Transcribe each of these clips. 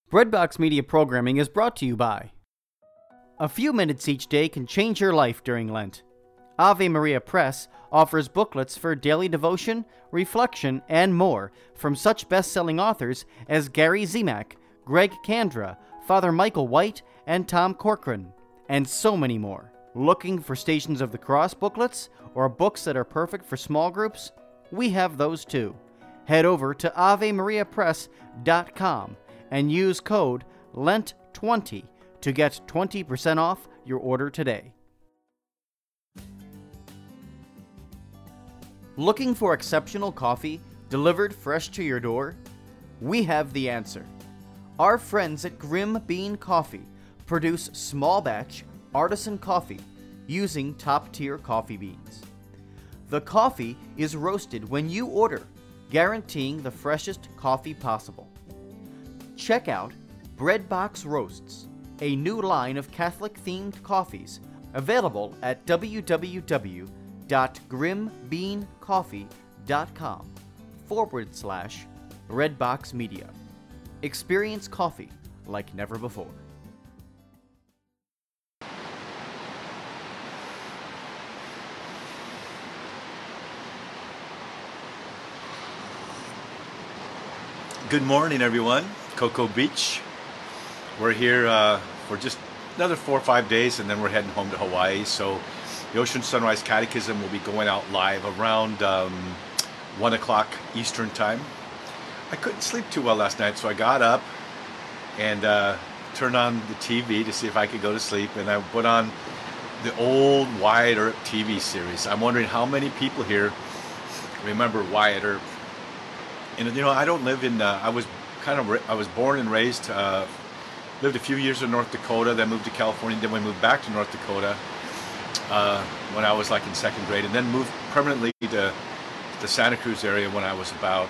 Breadbox Media programming is brought to you by. A few minutes each day can change your life during Lent. Ave Maria Press offers booklets for daily devotion, reflection, and more from such best-selling authors as Gary Zimak, Greg Kandra, Father Michael White, and Tom Corcoran, and so many more. Looking for Stations of the Cross booklets or books that are perfect for small groups? We have those too. Head over to AveMariaPress.com and use code LENT20 to get 20% off your order today. Looking for exceptional coffee delivered fresh to your door? We have the answer. Our friends at Grim Bean Coffee produce small batch artisan coffee using top-tier coffee beans. The coffee is roasted when you order, guaranteeing the freshest coffee possible. Check out Breadbox Roasts, a new line of Catholic-themed coffees available at www.grimbeancoffee.com/Redbox Media. Experience coffee like never before. Good morning, everyone. Cocoa Beach. We're here for just another 4 or 5 days, and then we're heading home to Hawaii. So the Ocean Sunrise Catechism will be going out live around 1 o'clock Eastern Time. I couldn't sleep too well last night, so I got up and turned on the TV to see if I could go to sleep, and I put on the old Wyatt Earp TV series. I'm wondering how many people here remember Wyatt Earp. And you know, I don't live in. I was born and raised. Lived a few years in North Dakota, then moved to California. Then we moved back to North Dakota when I was like in second grade, and then moved permanently to the Santa Cruz area when I was about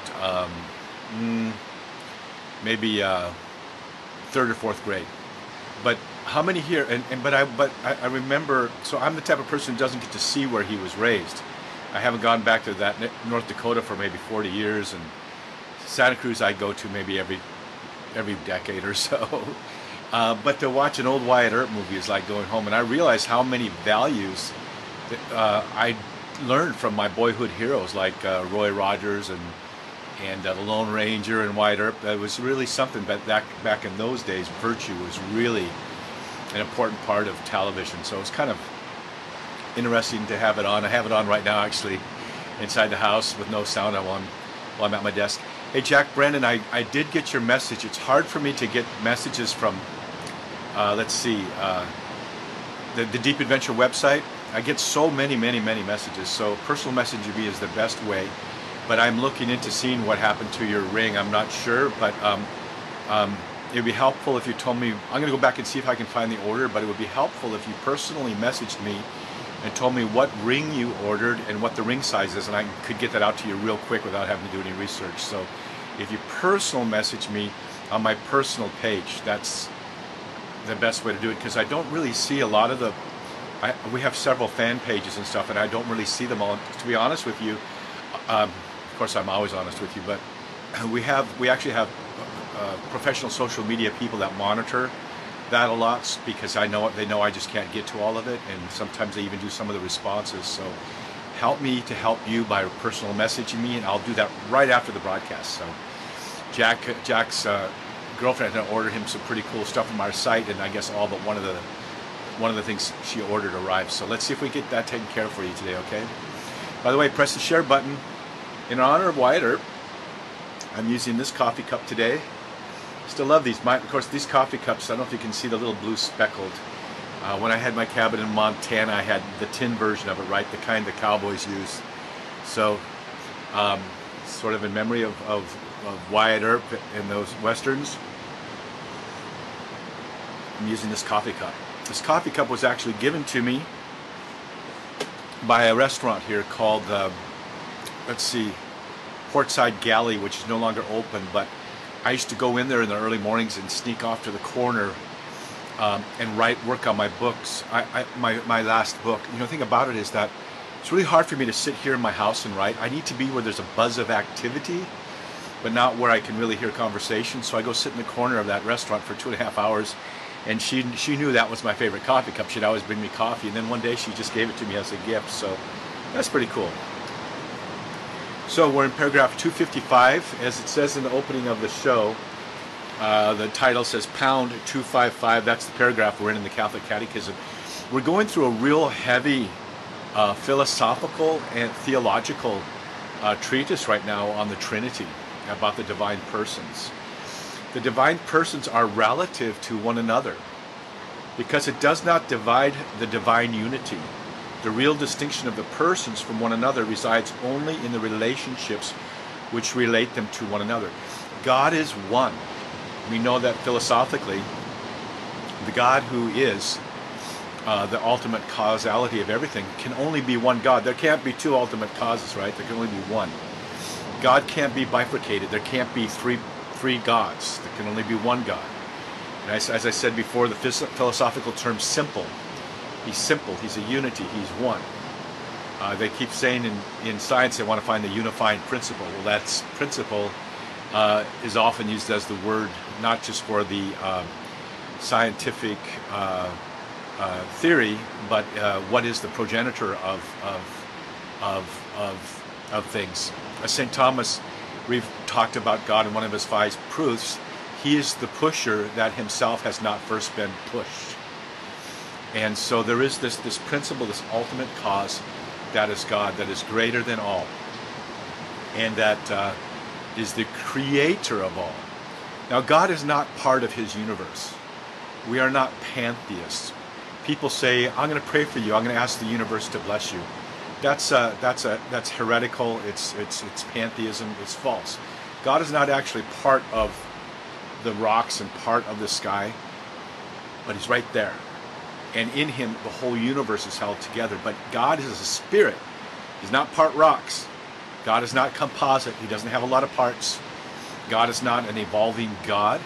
maybe third or fourth grade. But how many here? But I remember. So I'm the type of person who doesn't get to see where he was raised. I haven't gone back to that North Dakota for maybe 40 years, and Santa Cruz I go to maybe every decade or so. But to watch an old Wyatt Earp movie is like going home, and I realized how many values that, I learned from my boyhood heroes like Roy Rogers and the Lone Ranger and Wyatt Earp. That was really something. But back in those days, virtue was really an important part of television. So it's kind of interesting to have it on. I have it on right now, actually, inside the house with no sound while I'm at my desk. Hey, Jack Brennan, I did get your message. It's hard for me to get messages from, the Deep Adventure website. I get so many messages, so personal messaging me is the best way. But I'm looking into seeing what happened to your ring. I'm not sure, but it would be helpful if you told me. I'm going to go back and see if I can find the order, but it would be helpful if you personally messaged me and told me what ring you ordered and what the ring size is, and I could get that out to you real quick without having to do any research. So if you personal message me on my personal page, that's the best way to do it, because I don't really see a lot of the... we have several fan pages and stuff, and I don't really see them all. To be honest with you, of course I'm always honest with you, but we actually have professional social media people that monitor that a lot, because they know I just can't get to all of it, and sometimes they even do some of the responses. So help me to help you by personal messaging me, and I'll do that right after the broadcast. So Jack's girlfriend had ordered him some pretty cool stuff from our site, and I guess all but one of the things she ordered arrived. So let's see if we get that taken care of for you today, okay? By the way, press the share button. In honor of Wyatt Earp, I'm using this coffee cup today. Still love these. Of course, these coffee cups, I don't know if you can see the little blue speckled. When I had my cabin in Montana, I had the tin version of it, right? The kind the cowboys use. So, sort of in memory of Wyatt Earp in those westerns. I'm using this coffee cup. This coffee cup was actually given to me by a restaurant here called, Portside Galley, which is no longer open, but I used to go in there in the early mornings and sneak off to the corner and work on my books. My last book. You know, the thing about it is that it's really hard for me to sit here in my house and write. I need to be where there's a buzz of activity. but not where I can really hear conversation. So I go sit in the corner of that restaurant for 2.5 hours, and she knew that was my favorite coffee cup. She'd always bring me coffee, and then one day she just gave it to me as a gift. So that's pretty cool. So we're in paragraph 255, as it says in the opening of the show. The title says Pound 255. That's the paragraph we're in the Catholic Catechism. We're going through a real heavy philosophical and theological treatise right now on the Trinity, about the divine persons. The divine persons are relative to one another because it does not divide the divine unity. The real distinction of the persons from one another resides only in the relationships which relate them to one another. God is one. We know that philosophically. The God who is the ultimate causality of everything can only be one God. There can't be two ultimate causes, right? There can only be one. God can't be bifurcated. There can't be three gods. There can only be one God. And as I said before, the philosophical term simple. He's simple. He's a unity. He's one. They keep saying in science they want to find the unifying principle. Well, that's principle is often used as the word not just for the scientific theory, but what is the progenitor of things. St. Thomas, we've talked about God in one of his 5 proofs. He is the pusher that himself has not first been pushed. And so there is this principle, this ultimate cause that is God, that is greater than all, and that is the creator of all. Now, God is not part of his universe. We are not pantheists. People say, I'm going to pray for you. I'm going to ask the universe to bless you. That's heretical. It's pantheism. It's false. God is not actually part of the rocks and part of the sky, but he's right there. And in him, the whole universe is held together. But God is a spirit. He's not part rocks. God is not composite. He doesn't have a lot of parts. God is not an evolving God.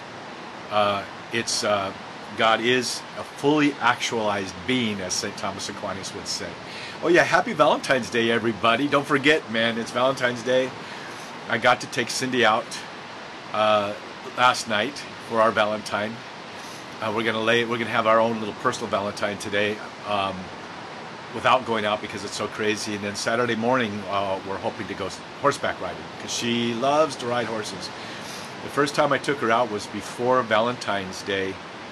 God is a fully actualized being, as St. Thomas Aquinas would say. Oh yeah, happy Valentine's Day, everybody. Don't forget, man, it's Valentine's Day. I got to take Cindy out last night for our Valentine. We're gonna have our own little personal Valentine today, without going out because it's so crazy. And then Saturday morning, we're hoping to go horseback riding because she loves to ride horses. The first time I took her out was before Valentine's Day,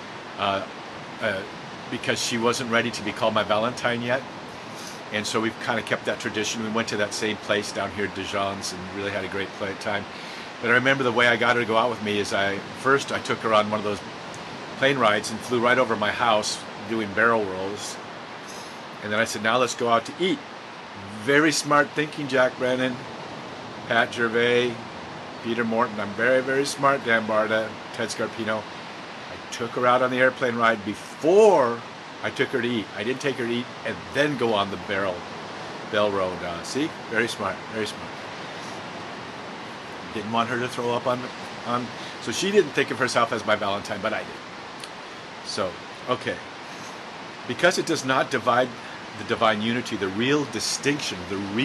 because she wasn't ready to be called my Valentine yet. And so we've kind of kept that tradition. We went to that same place down here, Dijon's, and really had a great time. But I remember the way I got her to go out with me is I took her on one of those plane rides and flew right over my house doing barrel rolls. And then I said, now let's go out to eat. Very smart thinking, Jack Brennan, Pat Gervais, Peter Morton. I'm very, very smart, Dan Barta, Ted Scarpino. I took her out on the airplane ride before I took her to eat. I didn't take her to eat and then go on the Bell Road. See? Very smart, very smart. Didn't want her to throw up on. So she didn't think of herself as my Valentine, but I did. So, okay. Because it does not divide the divine unity, the real distinction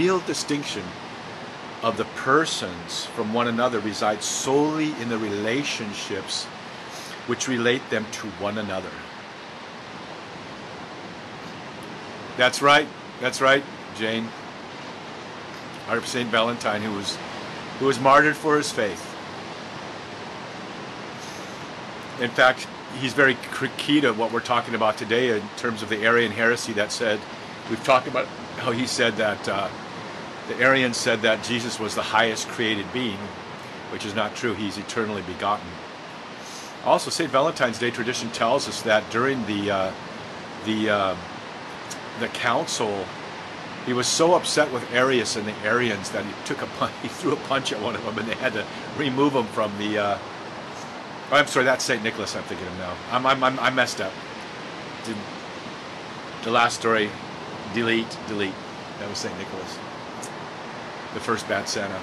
of the persons from one another resides solely in the relationships which relate them to one another. That's right, Jane. Our Saint Valentine, who was martyred for his faith. In fact, he's very key to what we're talking about today in terms of the Arian heresy that said, we've talked about how he said that the Arians said that Jesus was the highest created being, which is not true. He's eternally begotten. Also, St. Valentine's Day tradition tells us that during the council, he was so upset with Arius and the Arians that he threw a punch at one of them, and they had to remove him from the. Oh, I'm sorry, that's St. Nicholas I'm thinking of now. I messed up. The last story, delete. That was St. Nicholas, the first bad Santa.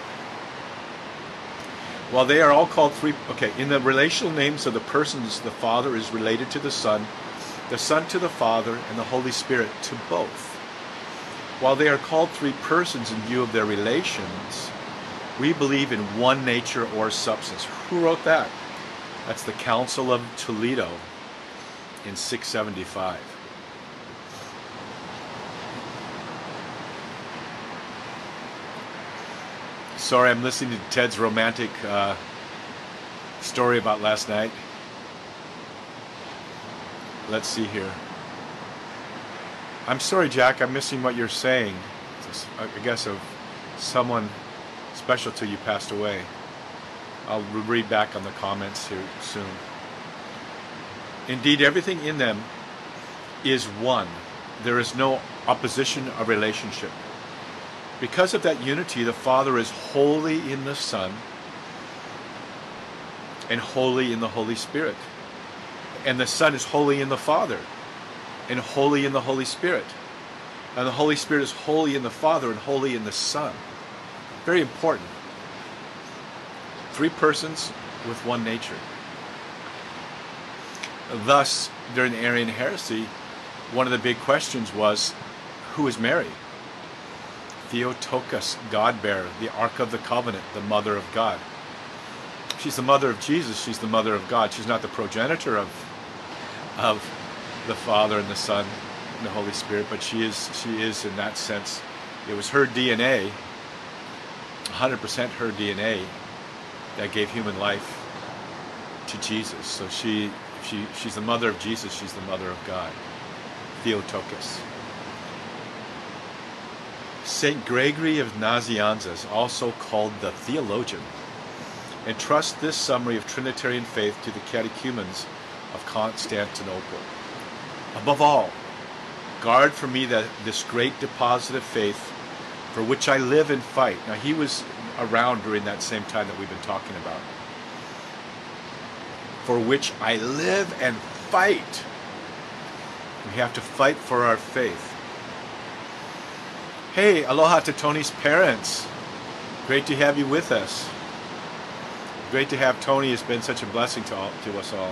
While they are all called three, okay, in the relational names of the persons, the Father is related to the Son to the Father, and the Holy Spirit to both. While they are called three persons in view of their relations, We believe in one nature or substance. Who wrote that? That's the Council of Toledo in 675. Sorry, I'm listening to Ted's romantic story about last night. Let's see here. I'm sorry, Jack, I'm missing what you're saying. I guess of someone special to you passed away. I'll read back on the comments here soon. Indeed, everything in them is one. There is no opposition or relationship. Because of that unity, the Father is wholly in the Son and wholly in the Holy Spirit. And the Son is wholly in the Father and wholly in the Holy Spirit. And the Holy Spirit is wholly in the Father and wholly in the Son. Very important. 3 persons with one nature. Thus, during the Arian heresy, one of the big questions was, who is Mary? Theotokos, God-bearer, the Ark of the Covenant, the Mother of God. She's the mother of Jesus, she's the mother of God. She's not the progenitor of the Father and the Son and the Holy Spirit, but she is in that sense. It was her DNA, 100% her DNA, that gave human life to Jesus. So she's the mother of Jesus, she's the mother of God. Theotokos. Saint Gregory of Nazianzus, also called the theologian, entrusts this summary of Trinitarian faith to the catechumens of Constantinople. Above all, guard for me this great deposit of faith for which I live and fight. Now, he was around during that same time that we've been talking about. For which I live and fight. We have to fight for our faith. Hey, aloha to Tony's parents. Great to have you with us. Great to have Tony. It's been such a blessing to us all.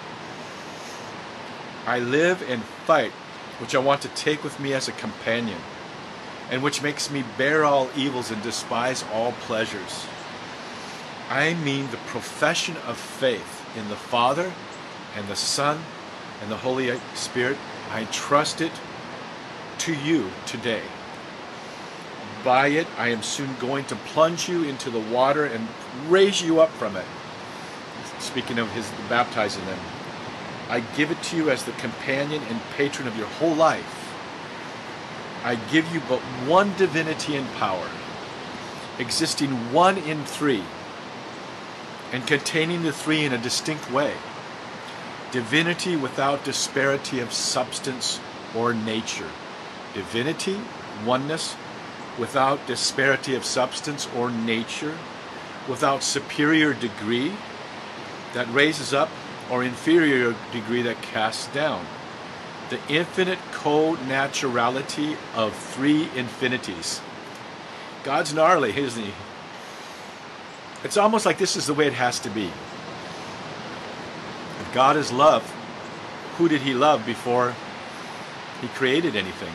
I live and fight, which I want to take with me as a companion, and which makes me bear all evils and despise all pleasures. I mean the profession of faith in the Father and the Son and the Holy Spirit. I entrust it to you today. By it, I am soon going to plunge you into the water and raise you up from it. Speaking of his baptizing them. I give it to you as the companion and patron of your whole life. I give you but one divinity and power, existing one in 3, and containing the 3 in a distinct way. Divinity without disparity of substance or nature. Divinity, oneness, without disparity of substance or nature, without superior degree that raises up or inferior degree that casts down. The infinite co-naturality of 3 infinities. God's gnarly, isn't he? It's almost like this is the way it has to be. If God is love, who did he love before he created anything?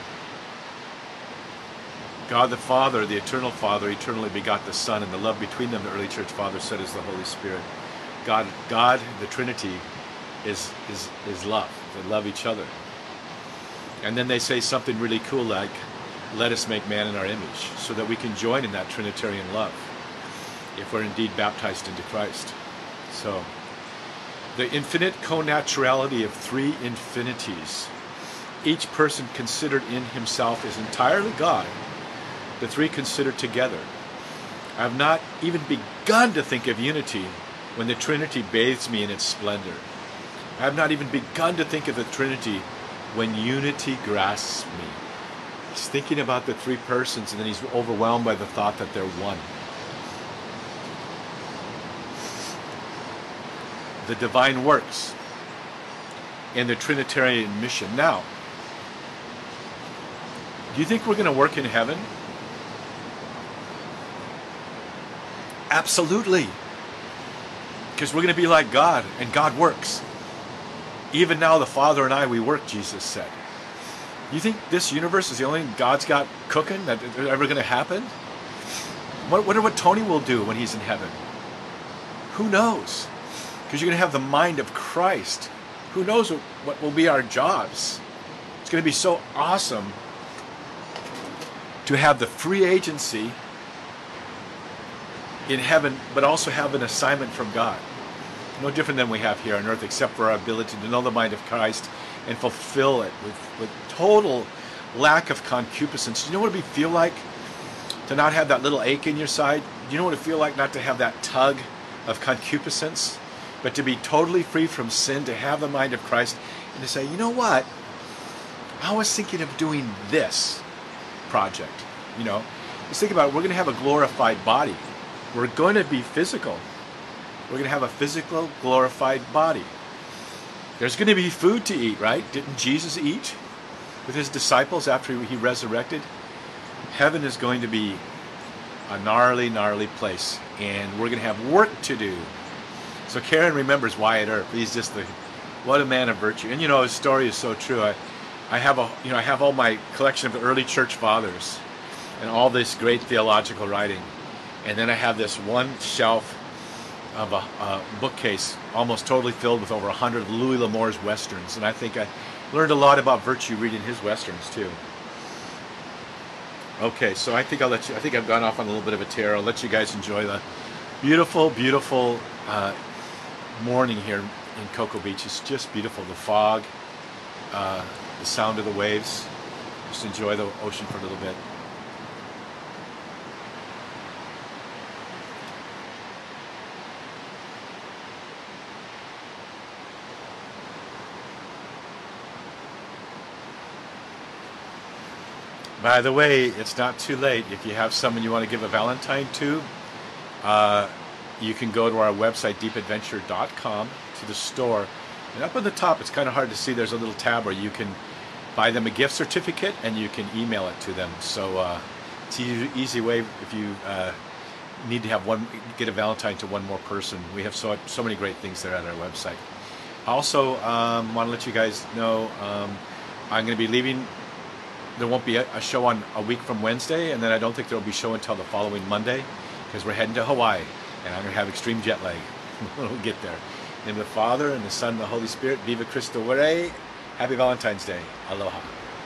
God the Father, the eternal Father, eternally begot the Son, and the love between them, the early church father said, is the Holy Spirit. God, the Trinity, is love. They love each other. And then they say something really cool like, let us make man in our image, so that we can join in that Trinitarian love, if we're indeed baptized into Christ. So, the infinite co-naturality of 3 infinities, each person considered in himself is entirely God, the 3 considered together. I have not even begun to think of unity when the Trinity bathes me in its splendor. I have not even begun to think of the Trinity when unity grasps me. He's thinking about the 3 persons, and then he's overwhelmed by the thought that they're one. The divine works and the Trinitarian mission. Now, do you think we're going to work in heaven? Absolutely. Because we're going to be like God, and God works. Even now, the Father and I, we work, Jesus said. You think this universe is the only thing God's got cooking that is ever going to happen? Wonder what Tony will do when he's in heaven. Who knows? Because you're going to have the mind of Christ. Who knows what will be our jobs? It's going to be so awesome to have the free agency in heaven, but also have an assignment from God. No different than we have here on earth, except for our ability to know the mind of Christ and fulfill it with total lack of concupiscence. Do you know what it would feel like to not have that little ache in your side? Do you know what it would feel like not to have that tug of concupiscence, but to be totally free from sin, to have the mind of Christ, and to say, you know what? I was thinking of doing this project. You know, just think about it. We're going to have a glorified body. We're going to be physical. We're going to have a physical, glorified body. There's going to be food to eat, right? Didn't Jesus eat with his disciples after he resurrected? Heaven is going to be a gnarly, gnarly place, and we're going to have work to do. So Karen remembers Wyatt Earp. He's just what a man of virtue. And you know, his story is so true. I have all my collection of the early church fathers and all this great theological writing, and then I have this one shelf of a bookcase almost totally filled with over 100 of Louis L'Amour's westerns, and I think I learned a lot about virtue reading his westerns too. Okay, so I think I've gone off on a little bit of a tear. I'll let you guys enjoy the beautiful, beautiful morning here in Cocoa Beach. It's just beautiful. The fog, the sound of the waves. Just enjoy the ocean for a little bit. By the way, it's not too late. If you have someone you want to give a Valentine to, you can go to our website, deepadventure.com, to the store. And up on the top, it's kind of hard to see, there's a little tab where you can buy them a gift certificate and you can email it to them. So it's an easy way if you need to get a Valentine to one more person. We have so many great things there at our website. Also, want to let you guys know I'm going to be leaving. There won't be a show on a week from Wednesday, and then I don't think there will be a show until the following Monday, because we're heading to Hawaii, and I'm going to have extreme jet lag when we get there. In the Father, and the Son, and the Holy Spirit, Viva Cristo Rey. Happy Valentine's Day. Aloha.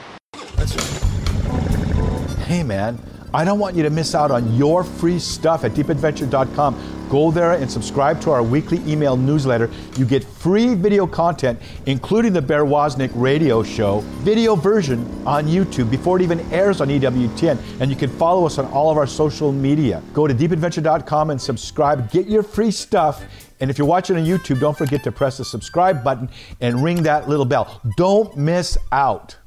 Hey man, I don't want you to miss out on your free stuff at deepadventure.com. Go there and subscribe to our weekly email newsletter. You get free video content, including the Bear Wozniak radio show, video version on YouTube before it even airs on EWTN. And you can follow us on all of our social media. Go to deepadventure.com and subscribe. Get your free stuff. And if you're watching on YouTube, don't forget to press the subscribe button and ring that little bell. Don't miss out.